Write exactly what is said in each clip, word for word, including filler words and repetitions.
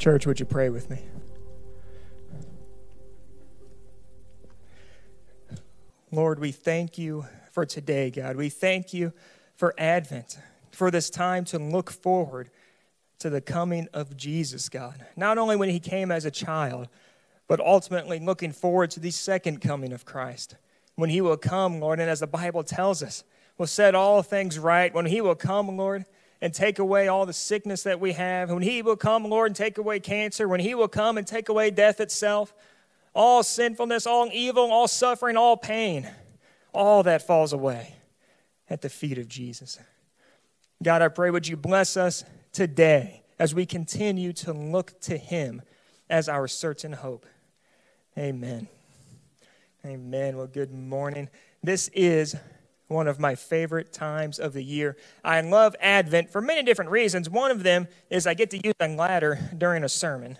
Church, would you pray with me? Lord, we thank you for today, God. We thank you for Advent, for this time to look forward to the coming of Jesus, God. Not only when he came as a child, but ultimately looking forward to the second coming of Christ, when he will come, Lord, and as the Bible tells us, will set all things right, when he will come, Lord, and take away all the sickness that we have, when he will come, Lord, and take away cancer, when he will come and take away death itself, all sinfulness, all evil, all suffering, all pain, all that falls away at the feet of Jesus. God, I pray, would you bless us today as we continue to look to him as our certain hope. Amen. Amen. Well, good morning. This is one of my favorite times of the year. I love Advent for many different reasons. One of them is I get to use a ladder during a sermon.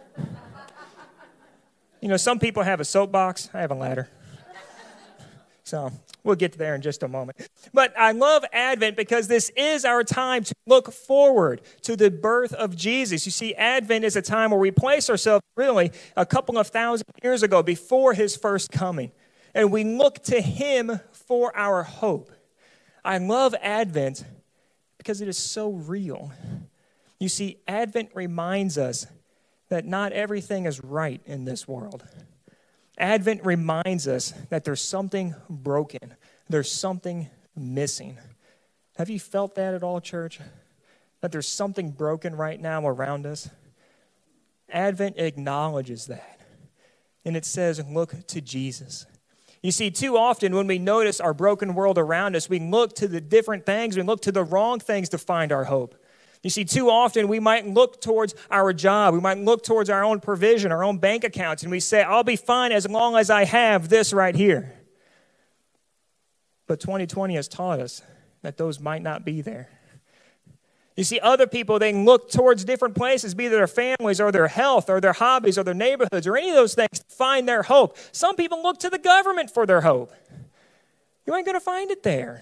You know, some people have a soapbox. I have a ladder. So we'll get there in just a moment. But I love Advent because this is our time to look forward to the birth of Jesus. You see, Advent is a time where we place ourselves really a couple of thousand years ago before his first coming. And we look to him for our hope. I love Advent because it is so real. You see, Advent reminds us that not everything is right in this world. Advent reminds us that there's something broken. There's something missing. Have you felt that at all, church? That there's something broken right now around us? Advent acknowledges that. And it says, look to Jesus. You see, too often when we notice our broken world around us, we look to the different things, we look to the wrong things to find our hope. You see, too often we might look towards our job. We might look towards our own provision, our own bank accounts, and we say, I'll be fine as long as I have this right here. But twenty twenty has taught us that those might not be there. You see, other people, they look towards different places, be it their families or their health or their hobbies or their neighborhoods or any of those things to find their hope. Some people look to the government for their hope. You ain't going to find it there.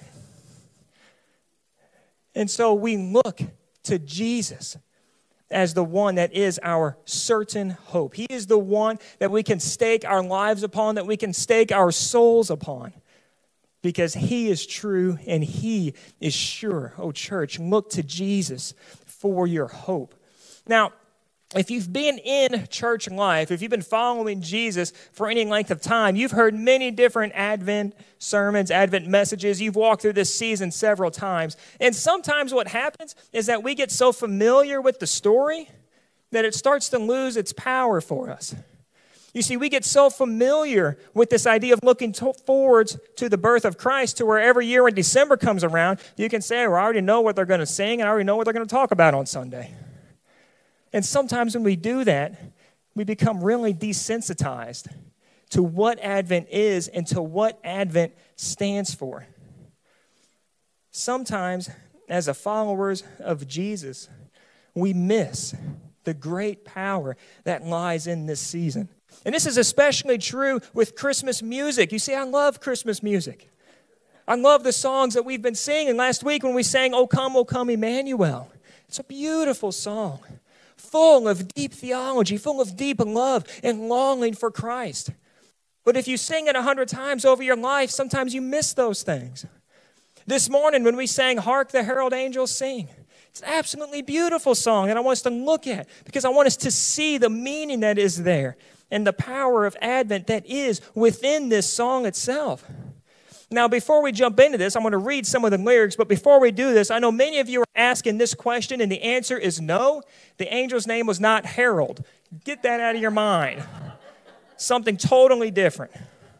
And so we look to Jesus as the one that is our certain hope. He is the one that we can stake our lives upon, that we can stake our souls upon, because he is true and he is sure. Oh, church, look to Jesus for your hope. Now, if you've been in church life, if you've been following Jesus for any length of time, you've heard many different Advent sermons, Advent messages. You've walked through this season several times. And sometimes what happens is that we get so familiar with the story that it starts to lose its power for us. You see, we get so familiar with this idea of looking to- forward to the birth of Christ to where every year when December comes around, you can say, well, I already know what they're going to sing and I already know what they're going to talk about on Sunday. And sometimes when we do that, we become really desensitized to what Advent is and to what Advent stands for. Sometimes, as a followers of Jesus, we miss the great power that lies in this season. And this is especially true with Christmas music. You see, I love Christmas music. I love the songs that we've been singing. Last week when we sang, O Come, O Come, Emmanuel. It's a beautiful song, full of deep theology, full of deep love and longing for Christ. But if you sing it a hundred times over your life, sometimes you miss those things. This morning when we sang, Hark the Herald Angels Sing, it's an absolutely beautiful song that I want us to look at because I want us to see the meaning that is there and the power of Advent that is within this song itself. Now, before we jump into this, I'm going to read some of the lyrics, but before we do this, I know many of you are asking this question, and the answer is no. The angel's name was not Harold. Get that out of your mind. Something totally different.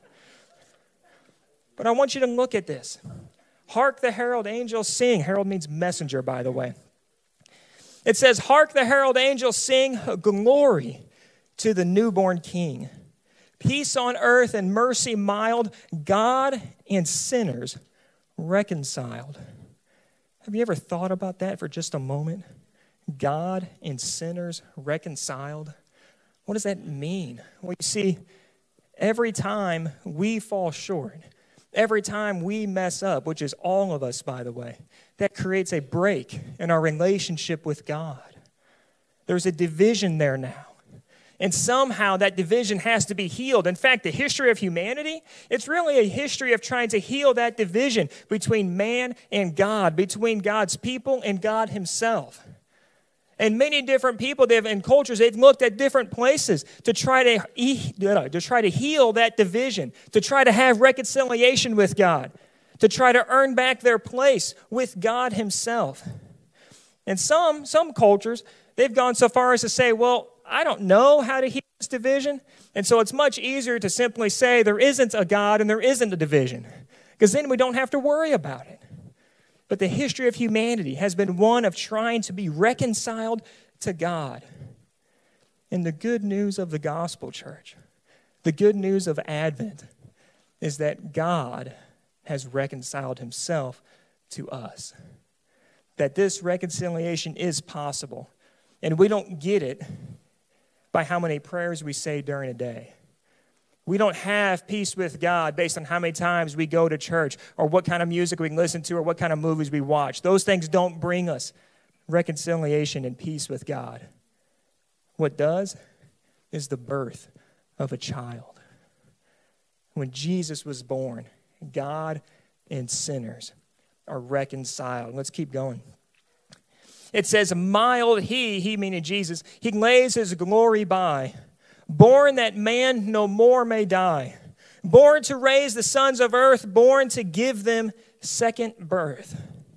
But I want you to look at this. Hark the herald angels sing. Herald means messenger, by the way. It says, Hark the herald angels sing, glory to the newborn King. Peace on earth and mercy mild, God and sinners reconciled. Have you ever thought about that for just a moment? God and sinners reconciled. What does that mean? Well, you see, every time we fall short, every time we mess up, which is all of us, by the way, that creates a break in our relationship with God. There's a division there now. And somehow that division has to be healed. In fact, the history of humanity, it's really a history of trying to heal that division between man and God, between God's people and God himself. And many different people they've, and cultures, they've looked at different places to try to, to try to heal that division, to try to have reconciliation with God, to try to earn back their place with God himself. And some, some cultures, they've gone so far as to say, well, I don't know how to heal this division, and so it's much easier to simply say there isn't a God and there isn't a division, because then we don't have to worry about it. But the history of humanity has been one of trying to be reconciled to God. And the good news of the gospel, church, the good news of Advent is that God has reconciled himself to us. That this reconciliation is possible. And we don't get it by how many prayers we say during a day. We don't have peace with God based on how many times we go to church or what kind of music we can listen to or what kind of movies we watch. Those things don't bring us reconciliation and peace with God. What does is the birth of a child. When Jesus was born, God and sinners are reconciled. Let's keep going. It says, mild he, he meaning Jesus, he lays his glory by, born that man no more may die, born to raise the sons of earth, born to give them second birth.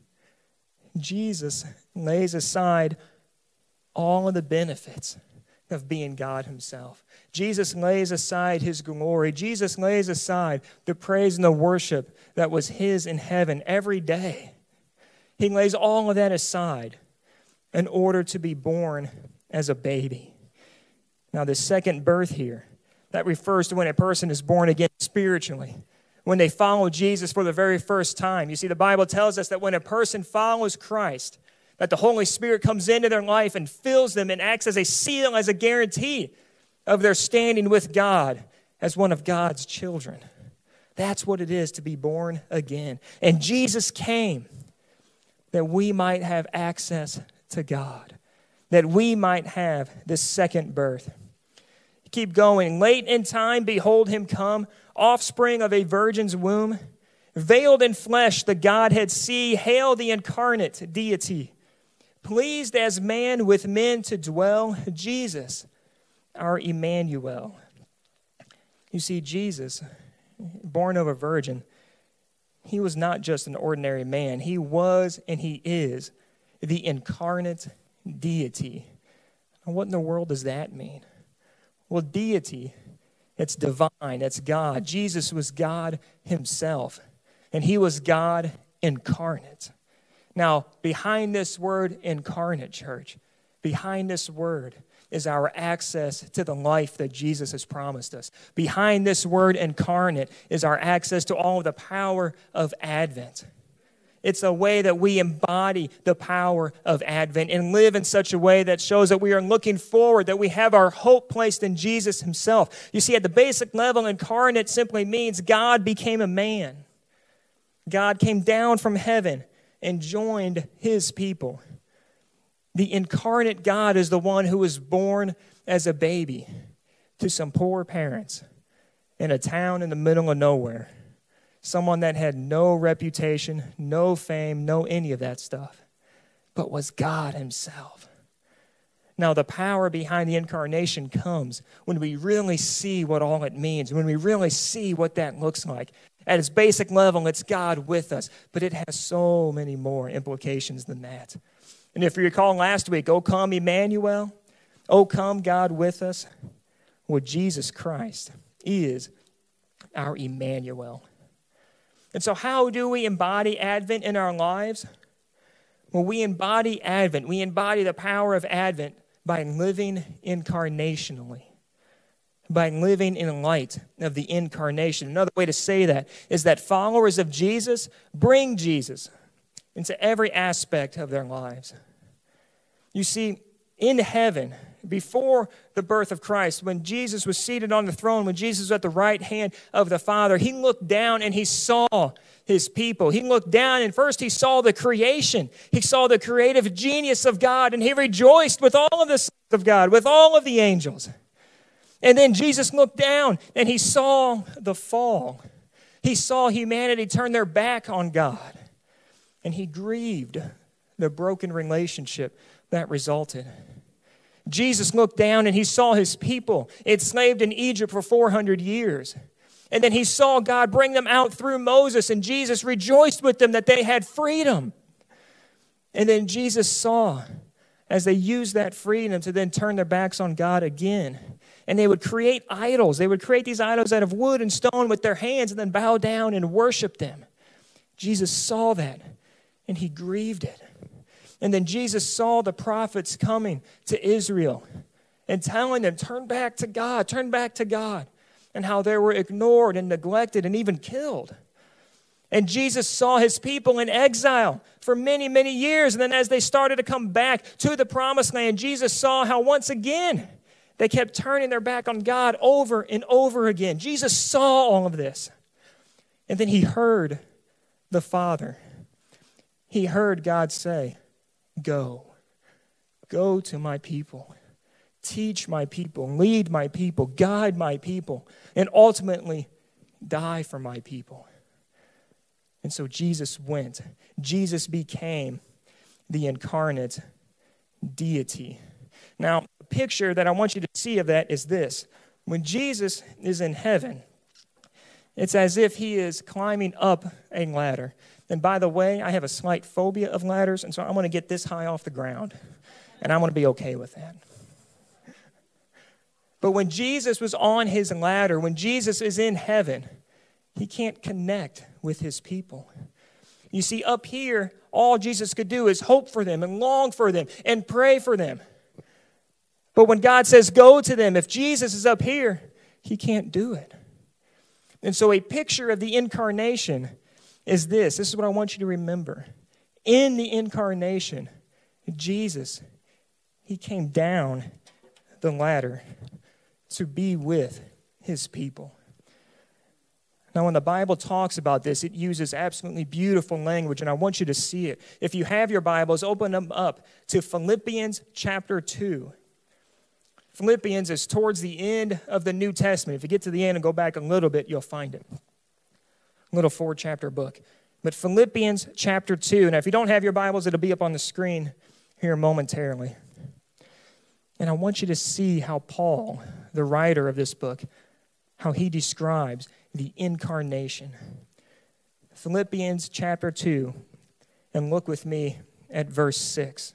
Jesus lays aside all of the benefits of being God himself. Jesus lays aside his glory. Jesus lays aside the praise and the worship that was his in heaven every day. He lays all of that aside in order to be born as a baby. Now, the second birth here, that refers to when a person is born again spiritually, when they follow Jesus for the very first time. You see, the Bible tells us that when a person follows Christ, that the Holy Spirit comes into their life and fills them and acts as a seal, as a guarantee of their standing with God as one of God's children. That's what it is to be born again. And Jesus came that we might have access to God, that we might have this second birth. Keep going. Late in time, behold him come, offspring of a virgin's womb, veiled in flesh, the Godhead see, hail the incarnate deity, pleased as man with men to dwell, Jesus, our Emmanuel. You see, Jesus, born of a virgin, he was not just an ordinary man. He was and he is the incarnate deity. And what in the world does that mean? Well, deity, it's divine, it's God. Jesus was God himself, and he was God incarnate. Now, behind this word incarnate, church, behind this word is our access to the life that Jesus has promised us. Behind this word incarnate is our access to all of the power of Advent. It's a way that we embody the power of Advent and live in such a way that shows that we are looking forward, that we have our hope placed in Jesus himself. You see, at the basic level, incarnate simply means God became a man. God came down from heaven and joined his people. The incarnate God is the one who was born as a baby to some poor parents in a town in the middle of nowhere. Someone that had no reputation, no fame, no any of that stuff, but was God himself. Now, the power behind the incarnation comes when we really see what all it means, when we really see what that looks like. At its basic level, it's God with us, but it has so many more implications than that. And if you recall last week, O come Emmanuel, O come God with us, well, Jesus Christ is our Emmanuel. And so how do we embody Advent in our lives? Well, we embody Advent. We embody the power of Advent by living incarnationally, by living in light of the incarnation. Another way to say that is that followers of Jesus bring Jesus into every aspect of their lives. You see, in heaven, before the birth of Christ, when Jesus was seated on the throne, when Jesus was at the right hand of the Father, he looked down and he saw his people. He looked down and first he saw the creation. He saw the creative genius of God, and he rejoiced with all of the sons of God, with all of the angels. And then Jesus looked down and he saw the fall. He saw humanity turn their back on God, and he grieved the broken relationship that resulted. Jesus looked down and he saw his people enslaved in Egypt for four hundred years. And then he saw God bring them out through Moses, and Jesus rejoiced with them that they had freedom. And then Jesus saw, as they used that freedom to then turn their backs on God again, and they would create idols. They would create these idols out of wood and stone with their hands and then bow down and worship them. Jesus saw that, and he grieved it. And then Jesus saw the prophets coming to Israel and telling them, turn back to God, turn back to God, and how they were ignored and neglected and even killed. And Jesus saw his people in exile for many, many years. And then as they started to come back to the promised land, Jesus saw how once again they kept turning their back on God over and over again. Jesus saw all of this. And then he heard the Father. He heard God say, go. Go to my people. Teach my people. Lead my people. Guide my people. And ultimately, die for my people. And so Jesus went. Jesus became the incarnate deity. Now, the picture that I want you to see of that is this. When Jesus is in heaven, it's as if he is climbing up a ladder. And by the way, I have a slight phobia of ladders, and so I'm going to get this high off the ground, and I'm going to be okay with that. But when Jesus was on his ladder, when Jesus is in heaven, he can't connect with his people. You see, up here, all Jesus could do is hope for them and long for them and pray for them. But when God says go to them, if Jesus is up here, he can't do it. And so a picture of the incarnation is this. This is what I want you to remember. In the incarnation, Jesus, he came down the ladder to be with his people. Now, when the Bible talks about this, it uses absolutely beautiful language, and I want you to see it. If you have your Bibles, open them up to Philippians chapter two. Philippians is towards the end of the New Testament. If you get to the end and go back a little bit, you'll find it. A little four-chapter book. But Philippians chapter two. Now, if you don't have your Bibles, it'll be up on the screen here momentarily. And I want you to see how Paul, the writer of this book, how he describes the incarnation. Philippians chapter two, and look with me at verse six.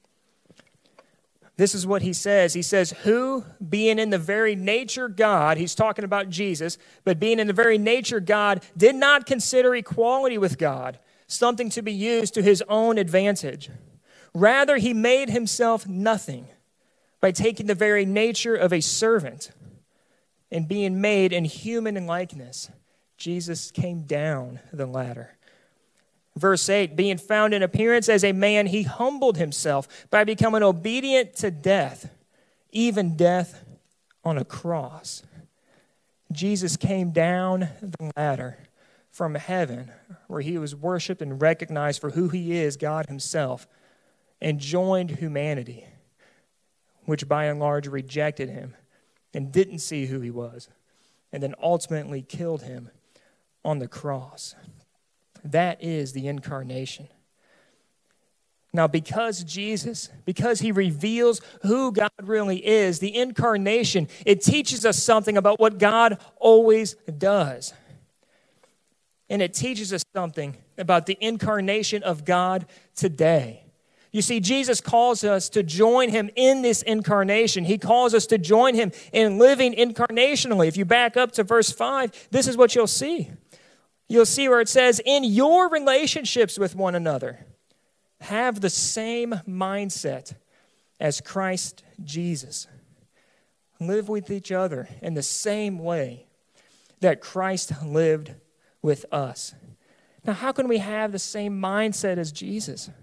This is what he says. He says, who, being in the very nature God, he's talking about Jesus, but being in the very nature God, did not consider equality with God something to be used to his own advantage. Rather, he made himself nothing by taking the very nature of a servant and being made in human likeness. Jesus came down the ladder. Verse eight, being found in appearance as a man, he humbled himself by becoming obedient to death, even death on a cross. Jesus came down the ladder from heaven, where he was worshiped and recognized for who he is, God himself, and joined humanity, which by and large rejected him and didn't see who he was, and then ultimately killed him on the cross. That is the incarnation. Now, because Jesus, because he reveals who God really is, the incarnation, it teaches us something about what God always does. And it teaches us something about the incarnation of God today. You see, Jesus calls us to join him in this incarnation. He calls us to join him in living incarnationally. If you back up to verse five, this is what you'll see. You'll see where it says, in your relationships with one another, have the same mindset as Christ Jesus. Live with each other in the same way that Christ lived with us. Now, how can we have the same mindset as Jesus?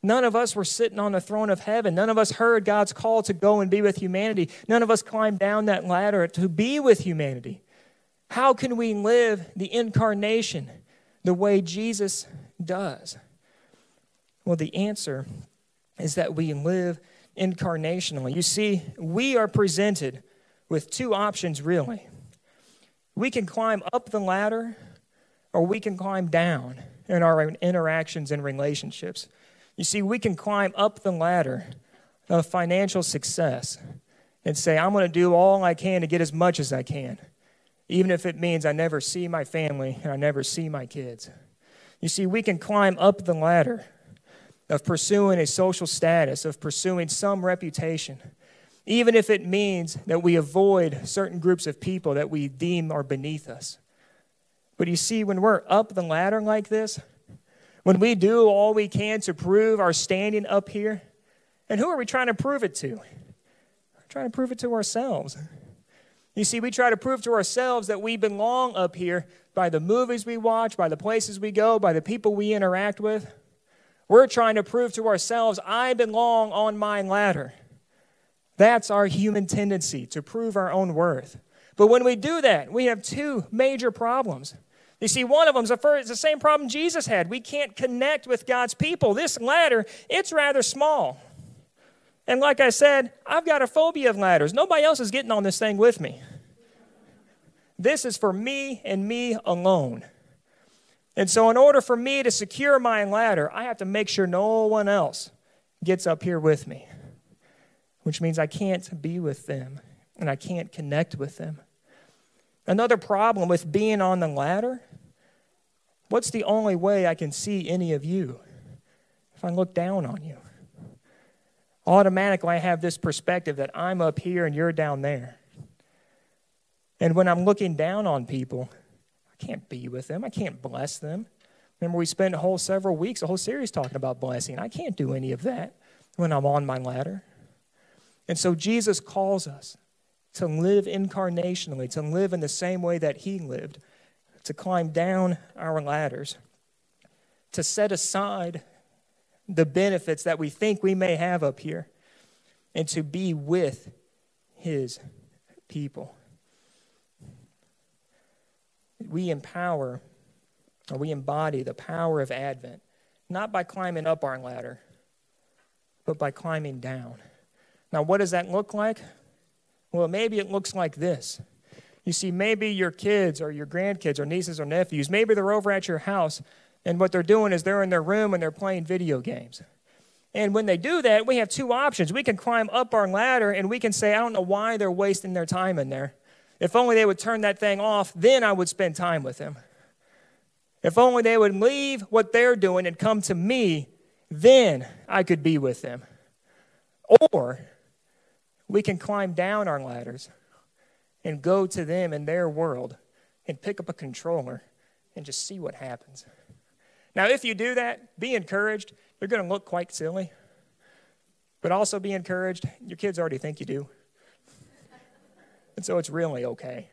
None of us were sitting on the throne of heaven. None of us heard God's call to go and be with humanity. None of us climbed down that ladder to be with humanity. How can we live the incarnation the way Jesus does? Well, the answer is that we live incarnationally. You see, we are presented with two options, really. We can climb up the ladder, or we can climb down in our interactions and relationships. You see, we can climb up the ladder of financial success and say, I'm going to do all I can to get as much as I can, even if it means I never see my family and I never see my kids. You see, we can climb up the ladder of pursuing a social status, of pursuing some reputation, even if it means that we avoid certain groups of people that we deem are beneath us. But you see, when we're up the ladder like this, when we do all we can to prove our standing up here, and who are we trying to prove it to? We're trying to prove it to ourselves. You see, we try to prove to ourselves that we belong up here by the movies we watch, by the places we go, by the people we interact with. We're trying to prove to ourselves, I belong on my ladder. That's our human tendency, to prove our own worth. But when we do that, we have two major problems. You see, one of them is the same problem Jesus had. We can't connect with God's people. This ladder, it's rather small. And like I said, I've got a phobia of ladders. Nobody else is getting on this thing with me. This is for me and me alone. And so in order for me to secure my ladder, I have to make sure no one else gets up here with me, which means I can't be with them and I can't connect with them. Another problem with being on the ladder, what's the only way I can see any of you? If I look down on you. Automatically I have this perspective that I'm up here and you're down there. And when I'm looking down on people, I can't be with them. I can't bless them. Remember, we spent a whole several weeks, a whole series talking about blessing. I can't do any of that when I'm on my ladder. And so Jesus calls us to live incarnationally, to live in the same way that he lived, to climb down our ladders, to set aside the benefits that we think we may have up here, and to be with his people. We empower, or we embody the power of Advent, not by climbing up our ladder, but by climbing down. Now, what does that look like? Well, maybe it looks like this. You see, maybe your kids or your grandkids or nieces or nephews, maybe they're over at your house, and what they're doing is they're in their room and they're playing video games. And when they do that, we have two options. We can climb up our ladder and we can say, I don't know why they're wasting their time in there. If only they would turn that thing off, then I would spend time with them. If only they would leave what they're doing and come to me, then I could be with them. Or we can climb down our ladders and go to them in their world and pick up a controller and just see what happens. Now, if you do that, be encouraged. You're going to look quite silly. But also be encouraged. Your kids already think you do. And so it's really okay.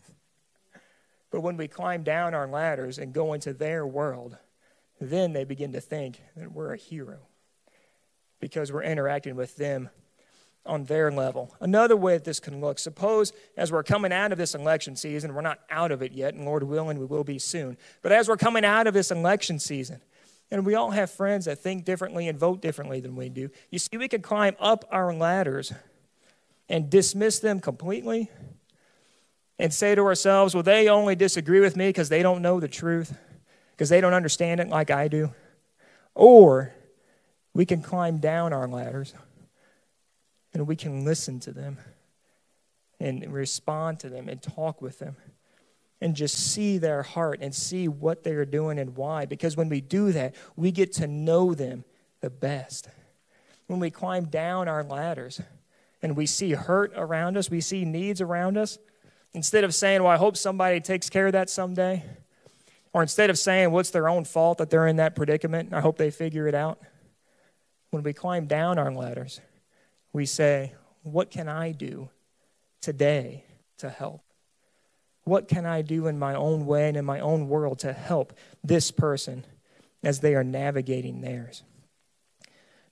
But when we climb down our ladders and go into their world, then they begin to think that we're a hero because we're interacting with them on their level. Another way that this can look, suppose as we're coming out of this election season, we're not out of it yet, and Lord willing, we will be soon. But as we're coming out of this election season, and we all have friends that think differently and vote differently than we do, you see, we can climb up our ladders and dismiss them completely and say to ourselves, well, they only disagree with me because they don't know the truth, because they don't understand it like I do. Or we can climb down our ladders and we can listen to them and respond to them and talk with them and just see their heart and see what they are doing and why. Because when we do that, we get to know them the best. When we climb down our ladders and we see hurt around us, we see needs around us, instead of saying, well, I hope somebody takes care of that someday, or instead of saying, well, it's their own fault that they're in that predicament, I hope they figure it out. When we climb down our ladders, we say, what can I do today to help? What can I do in my own way and in my own world to help this person as they are navigating theirs?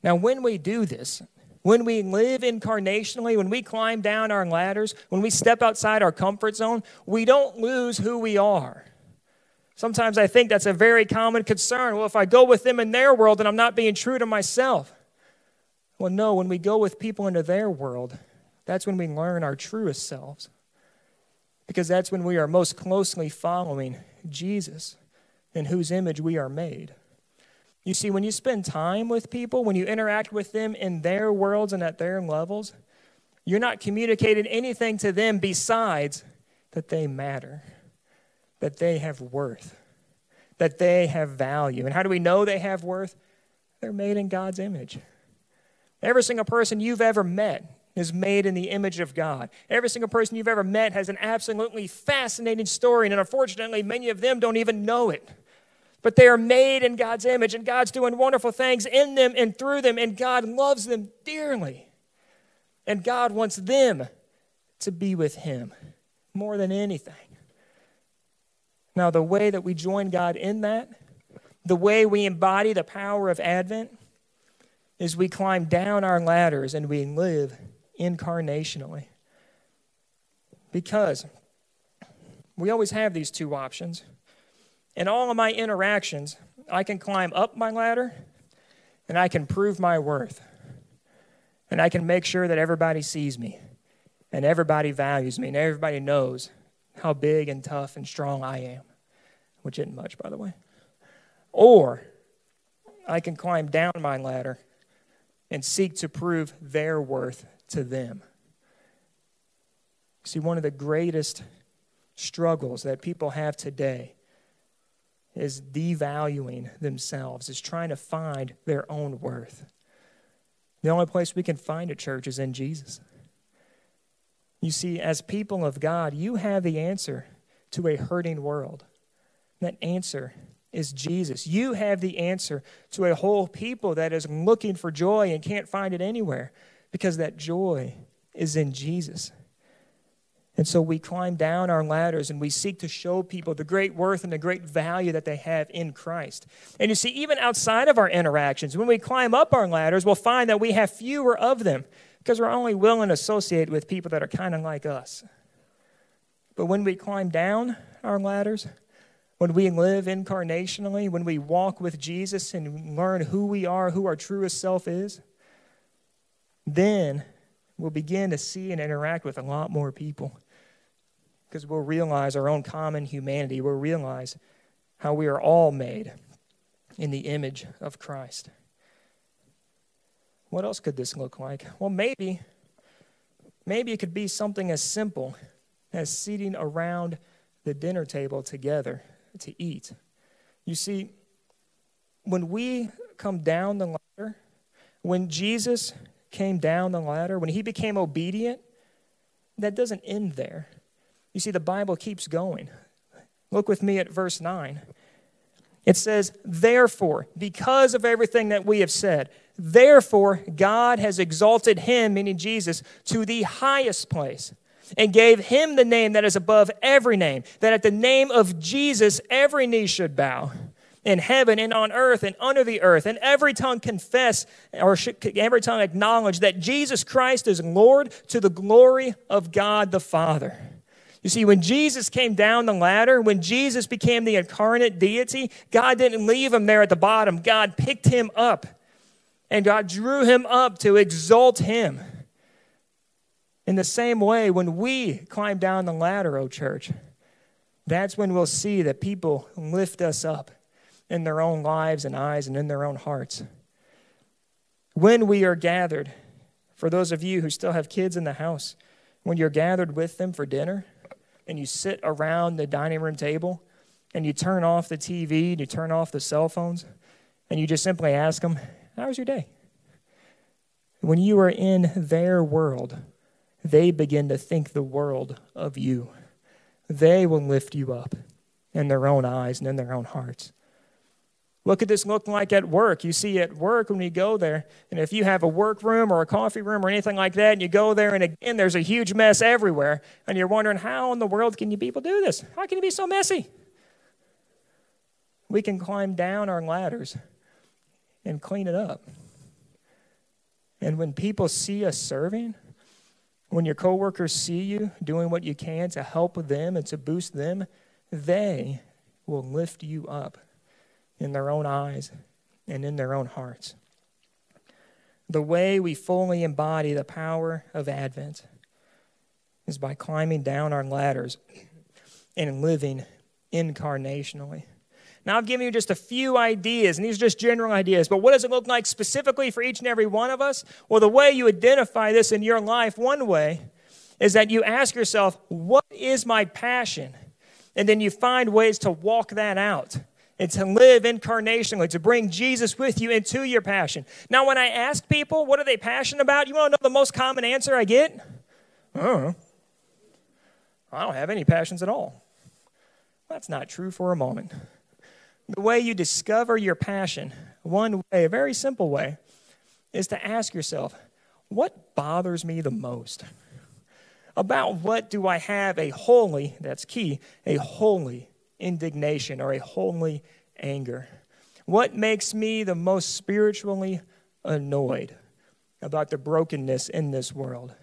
Now, when we do this, when we live incarnationally, when we climb down our ladders, when we step outside our comfort zone, we don't lose who we are. Sometimes I think that's a very common concern. Well, if I go with them in their world, then I'm not being true to myself. Well, no, when we go with people into their world, that's when we learn our truest selves. Because that's when we are most closely following Jesus, in whose image we are made. You see, when you spend time with people, when you interact with them in their worlds and at their levels, you're not communicating anything to them besides that they matter, that they have worth, that they have value. And how do we know they have worth? They're made in God's image. Every single person you've ever met is made in the image of God. Every single person you've ever met has an absolutely fascinating story, and unfortunately, many of them don't even know it. But they are made in God's image, and God's doing wonderful things in them and through them, and God loves them dearly. And God wants them to be with Him more than anything. Now, the way that we join God in that, the way we embody the power of Advent, is we climb down our ladders and we live incarnationally. Because we always have these two options. In all of my interactions, I can climb up my ladder and I can prove my worth. And I can make sure that everybody sees me and everybody values me and everybody knows how big and tough and strong I am, which isn't much, by the way. Or I can climb down my ladder and seek to prove their worth to them. See, one of the greatest struggles that people have today is devaluing themselves, is trying to find their own worth. The only place we can find it, church, is in Jesus. You see, as people of God, you have the answer to a hurting world. That answer is Jesus. You have the answer to a whole people that is looking for joy and can't find it anywhere, because that joy is in Jesus. And so we climb down our ladders and we seek to show people the great worth and the great value that they have in Christ. And you see, even outside of our interactions, when we climb up our ladders, we'll find that we have fewer of them because we're only willing to associate with people that are kind of like us. But when we climb down our ladders, when we live incarnationally, when we walk with Jesus and learn who we are, who our truest self is, then we'll begin to see and interact with a lot more people, because we'll realize our own common humanity. We'll realize how we are all made in the image of Christ. What else could this look like? Well, maybe, maybe it could be something as simple as sitting around the dinner table together to eat. You see, when we come down the ladder, when Jesus came down the ladder, when he became obedient, that doesn't end there. You see, the Bible keeps going. Look with me at verse nine. It says, therefore, because of everything that we have said, therefore God has exalted him, meaning Jesus, to the highest place and gave him the name that is above every name, that at the name of Jesus every knee should bow, in heaven and on earth and under the earth, and every tongue confess, or should, every tongue acknowledge that Jesus Christ is Lord, to the glory of God the Father. You see, when Jesus came down the ladder, when Jesus became the incarnate deity, God didn't leave him there at the bottom. God picked him up, and God drew him up to exalt him. In the same way, when we climb down the ladder, oh church, that's when we'll see that people lift us up in their own lives and eyes and in their own hearts. When we are gathered, for those of you who still have kids in the house, when you're gathered with them for dinner and you sit around the dining room table and you turn off the T V and you turn off the cell phones and you just simply ask them, how was your day? When you are in their world, they begin to think the world of you. They will lift you up in their own eyes and in their own hearts. What could this look like at work? You see, at work, when you go there, and if you have a workroom or a coffee room or anything like that, and you go there, and again, there's a huge mess everywhere, and you're wondering, how in the world can you people do this? How can you be so messy? We can climb down our ladders and clean it up. And when people see us serving, when your coworkers see you doing what you can to help them and to boost them, they will lift you up in their own eyes and in their own hearts. The way we fully embody the power of Advent is by climbing down our ladders and living incarnationally. Now, I've given you just a few ideas, and these are just general ideas, but what does it look like specifically for each and every one of us? Well, the way you identify this in your life, one way, is that you ask yourself, what is my passion? And then you find ways to walk that out and to live incarnationally, to bring Jesus with you into your passion. Now, when I ask people, what are they passionate about? You want to know the most common answer I get? I don't know. I don't have any passions at all. That's not true for a moment. The way you discover your passion, one way, a very simple way, is to ask yourself, what bothers me the most? About what do I have a holy, that's key, a holy indignation or a holy anger? What makes me the most spiritually annoyed about the brokenness in this world?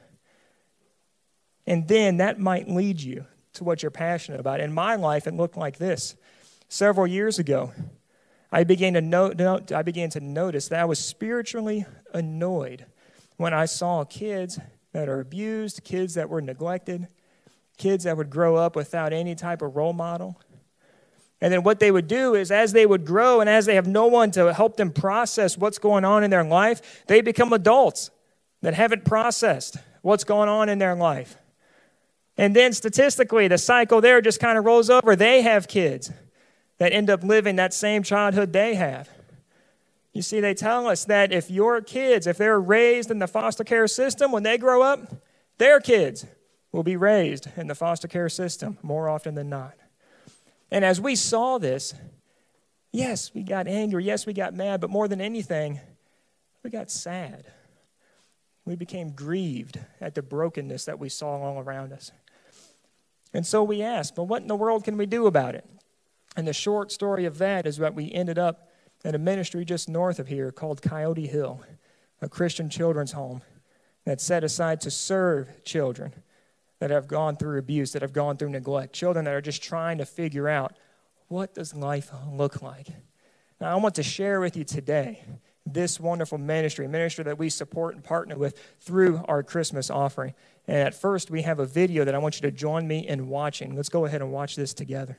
And then that might lead you to what you're passionate about. In my life, it looked like this. Several years ago, I began to note, I began to notice that I was spiritually annoyed when I saw kids that are abused, kids that were neglected, kids that would grow up without any type of role model. And then what they would do is as they would grow and as they have no one to help them process what's going on in their life, they become adults that haven't processed what's going on in their life. And then statistically, the cycle there just kind of rolls over. They have kids that end up living that same childhood they have. You see, they tell us that if your kids, if they're raised in the foster care system, when they grow up, their kids will be raised in the foster care system more often than not. And as we saw this, yes, we got angry, yes, we got mad, but more than anything, we got sad. We became grieved at the brokenness that we saw all around us. And so we asked, well, what in the world can we do about it? And the short story of that is that we ended up at a ministry just north of here called Coyote Hill, a Christian children's home that's set aside to serve children that have gone through abuse, that have gone through neglect, children that are just trying to figure out, what does life look like? Now, I want to share with you today this wonderful ministry, ministry that we support and partner with through our Christmas offering. And at first, we have a video that I want you to join me in watching. Let's go ahead and watch this together.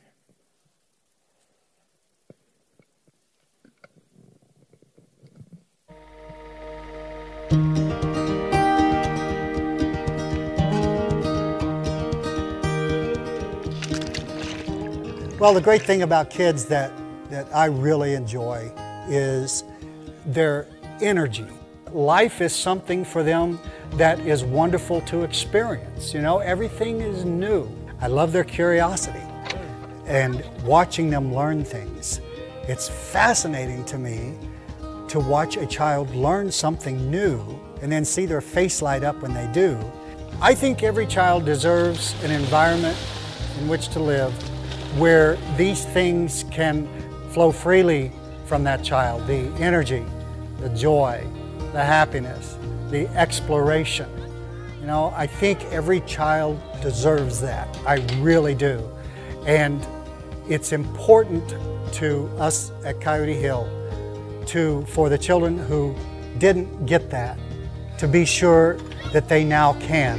Well, the great thing about kids that, that I really enjoy is their energy. Life is something for them that is wonderful to experience. You know, everything is new. I love their curiosity and watching them learn things. It's fascinating to me to watch a child learn something new and then see their face light up when they do. I think every child deserves an environment in which to live where these things can flow freely from that child. The energy, the joy, the happiness, the exploration. You know, I think every child deserves that. I really do. And it's important to us at Coyote Hill to, for the children who didn't get that, to be sure that they now can.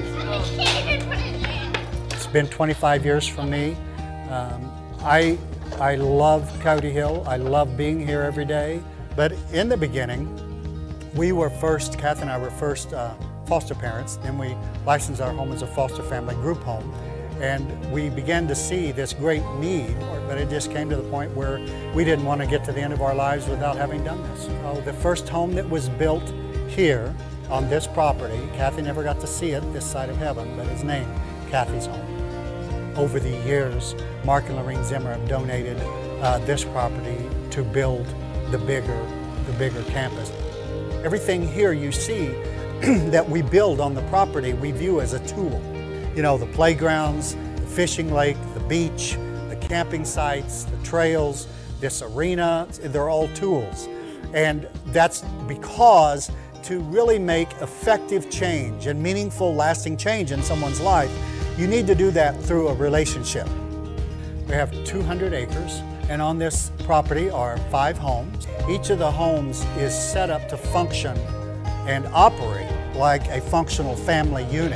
It's been twenty-five years for me. Um, I, I love Coyote Hill. I love being here every day. But in the beginning, we were first, Kathy and I were first uh, foster parents. Then we licensed our home as a foster family group home. And we began to see this great need, but it just came to the point where we didn't want to get to the end of our lives without having done this. So the first home that was built here on this property, Kathy never got to see it this side of heaven, but it's named Kathy's Home. Over the years, Mark and Lorene Zimmer have donated uh, this property to build the bigger, the bigger campus. Everything here you see that we build on the property, we view as a tool. You know, the playgrounds, the fishing lake, the beach, the camping sites, the trails, this arena, they're all tools. And that's because to really make effective change and meaningful, lasting change in someone's life, you need to do that through a relationship. We have two hundred acres, and on this property are five homes. Each of the homes is set up to function and operate like a functional family unit.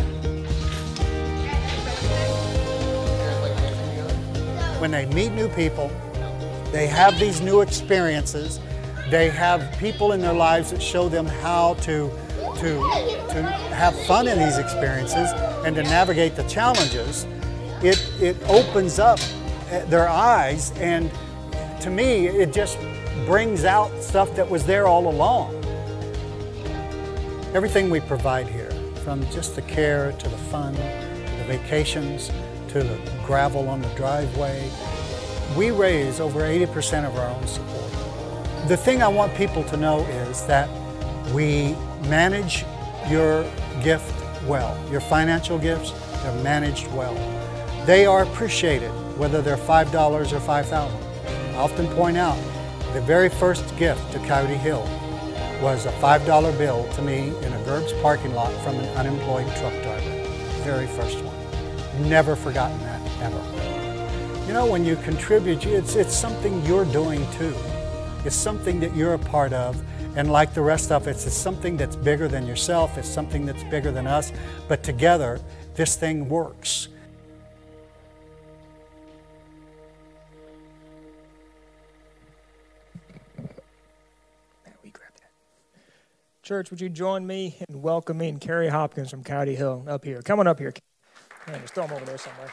When they meet new people, they have these new experiences, they have people in their lives that show them how to, to, to have fun in these experiences and to navigate the challenges. It, it opens up their eyes, and to me, it just brings out stuff that was there all along. Everything we provide here, from just the care to the fun, to the vacations, to the gravel on the driveway, we raise over eighty percent of our own support. The thing I want people to know is that we manage your gift well. Your financial gifts, they're managed well. They are appreciated, whether they're five dollars or five thousand dollars. I often point out the very first gift to Coyote Hill was a five dollar bill to me in a Gerb's parking lot from an unemployed truck driver. Very first one. Never forgotten that, ever. You know, when you contribute, it's, it's something you're doing too. It's something that you're a part of, and like the rest of it, it's something that's bigger than yourself, it's something that's bigger than us, but together, this thing works. Church, would you join me in welcoming Carrie Hopkins from Coyote Hill up here? Come on up here. Man, just throw them over there somewhere.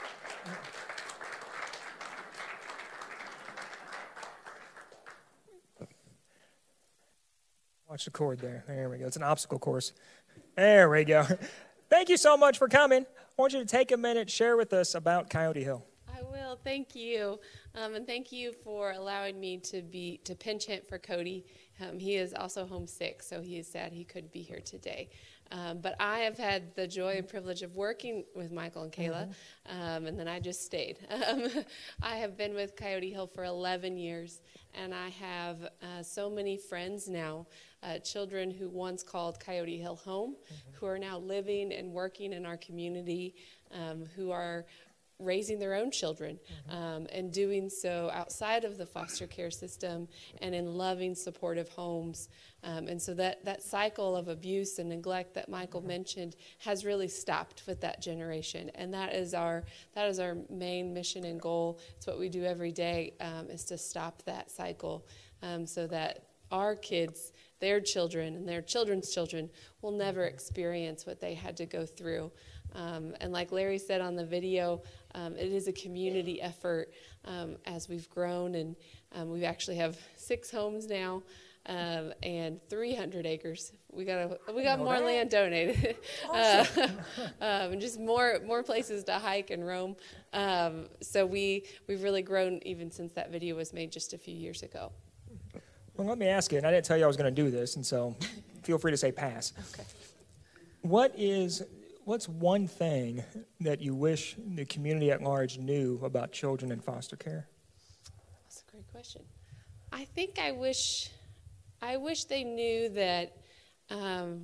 Watch the cord there. There we go. It's an obstacle course. There we go. Thank you so much for coming. I want you to take a minute, share with us about Coyote Hill. I will. Thank you. Um, and thank you for allowing me to be to pinch hit for Cody. Um, he is also homesick, so he is sad he couldn't be here today. Um, but I have had the joy and privilege of working with Michael and Kayla, mm-hmm. um, and then I just stayed. Um, I have been with Coyote Hill for eleven years, and I have uh, so many friends now, uh, children who once called Coyote Hill home, mm-hmm. who are now living and working in our community, um, who are raising their own children, mm-hmm. um, and doing so outside of the foster care system and in loving, supportive homes. Um, and so that, that cycle of abuse and neglect that Michael mm-hmm. mentioned has really stopped with that generation. And that is our that is our main mission and goal. It's what we do every day, um, is to stop that cycle, um, so that our kids, their children, and their children's children will never experience what they had to go through. Um, and like Larry said on the video, um, it is a community effort um, as we've grown, and um, we actually have six homes now um, and three hundred acres. We got a, we got more that. land donated, awesome. uh, um, and just more more places to hike and roam. Um, so we we've really grown even since that video was made just a few years ago. Well, let me ask you, and I didn't tell you I was going to do this, and so feel free to say pass. Okay. What is What's one thing that you wish the community at large knew about children in foster care? That's a great question. I think I wish, I wish they knew that um,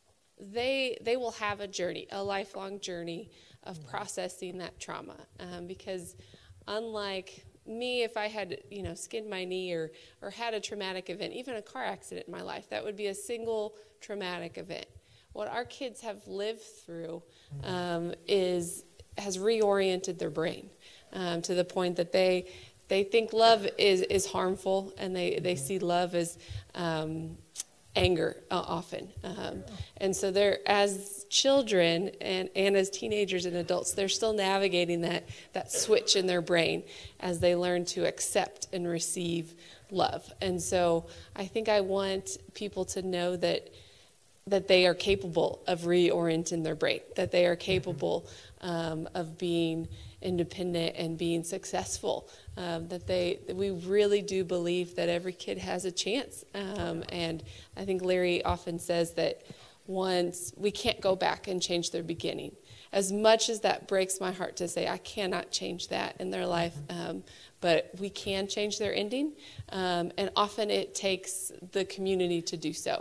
they they will have a journey, a lifelong journey of processing that trauma. Um, because unlike me, if I had, you know, skinned my knee or or had a traumatic event, even a car accident in my life, that would be a single traumatic event. What our kids have lived through um, is has reoriented their brain um, to the point that they they think love is, is harmful, and they, they see love as um, anger uh, often. Um, and so they're, as children and, and as teenagers and adults, they're still navigating that, that switch in their brain as they learn to accept and receive love. And so I think I want people to know that that they are capable of reorienting their brain, that they are capable um, of being independent and being successful, um, that they that we really do believe that every kid has a chance. Um, and I think Larry often says that once we can't go back and change their beginning. As much as that breaks my heart to say, I cannot change that in their life, um, but we can change their ending. Um, and often it takes the community to do so.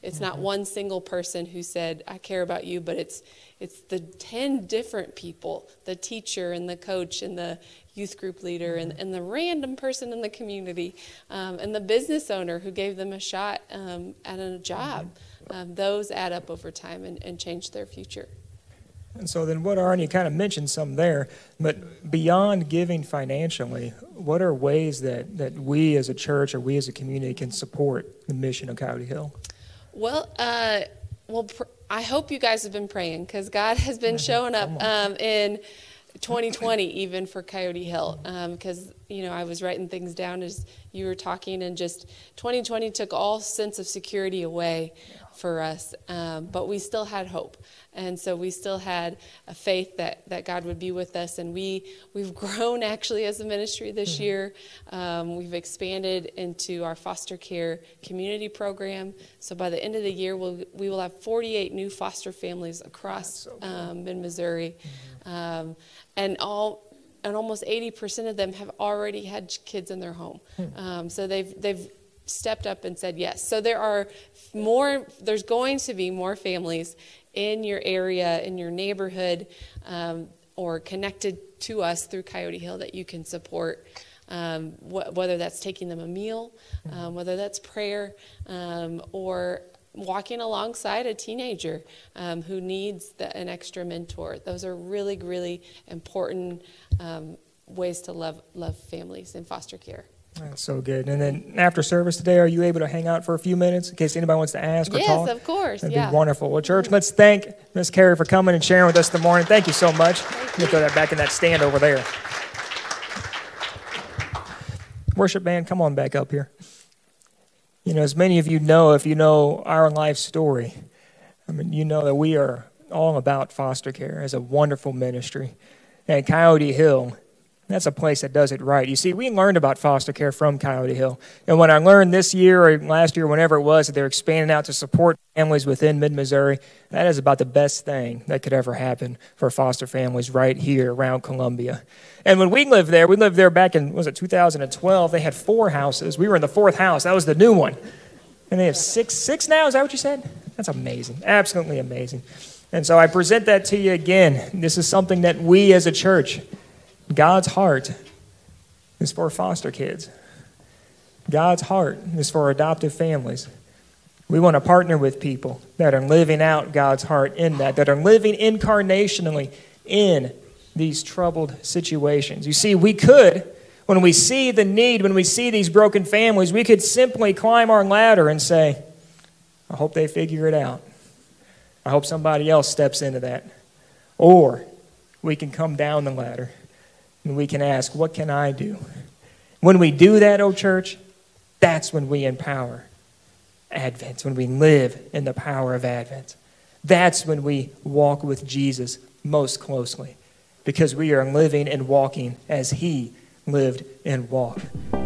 It's not one single person who said, I care about you, but it's it's the ten different people, the teacher and the coach and the youth group leader and, and the random person in the community um, and the business owner who gave them a shot um, at a job. Um, those add up over time and, and change their future. And so then what are, and you kind of mentioned some there, but beyond giving financially, what are ways that, that we as a church or we as a community can support the mission of Coyote Hill? Well, uh, well, pr- I hope you guys have been praying, because God has been showing up um, in twenty twenty even for Coyote Hill, because um, you know I was writing things down as you were talking, and just twenty twenty took all sense of security away for us, um, but we still had hope, and so we still had a faith that, that God would be with us, and we we've grown actually as a ministry this mm-hmm. year. Um, we've expanded into our foster care community program. So by the end of the year, we'll, we will have forty-eight new foster families across so cool. um, mid-Missouri, mm-hmm. um, and all. And almost eighty percent of them have already had kids in their home. Hmm. Um, so they've they've stepped up and said yes. So there are more. There's going to be more families in your area, in your neighborhood, um, or connected to us through Coyote Hill that you can support. Um, wh- whether that's taking them a meal, um, whether that's prayer, um, or walking alongside a teenager um, who needs the, an extra mentor. Those are really, really important um, ways to love love families in foster care. That's so good. And then after service today, are you able to hang out for a few minutes in case anybody wants to ask or yes, talk? Yes, of course. That'd yeah. be wonderful. Well, church, let's thank Miss Carrie for coming and sharing with us this morning. Thank you so much. Let me throw that back in that stand over there. Worship band, come on back up here. You know, as many of you know, if you know our life story, I mean, you know that we are all about foster care as a wonderful ministry. And Coyote Hill, that's a place that does it right. You see, we learned about foster care from Coyote Hill. And when I learned this year or last year, whenever it was, that they're expanding out to support families within mid-Missouri, that is about the best thing that could ever happen for foster families right here around Columbia. And when we lived there, we lived there back in, was it two thousand twelve, they had four houses. We were in the fourth house. That was the new one. And they have six, six now? Is that what you said? That's amazing. Absolutely amazing. And so I present that to you again. This is something that we as a church, God's heart is for foster kids. God's heart is for adoptive families. We want to partner with people that are living out God's heart in that, that are living incarnationally in these troubled situations. You see, we could, when we see the need, when we see these broken families, we could simply climb our ladder and say, I hope they figure it out. I hope somebody else steps into that. Or we can come down the ladder and we can ask, what can I do? When we do that, oh church, that's when we empower Advent, when we live in the power of Advent. That's when we walk with Jesus most closely, because we are living and walking as he lived and walked.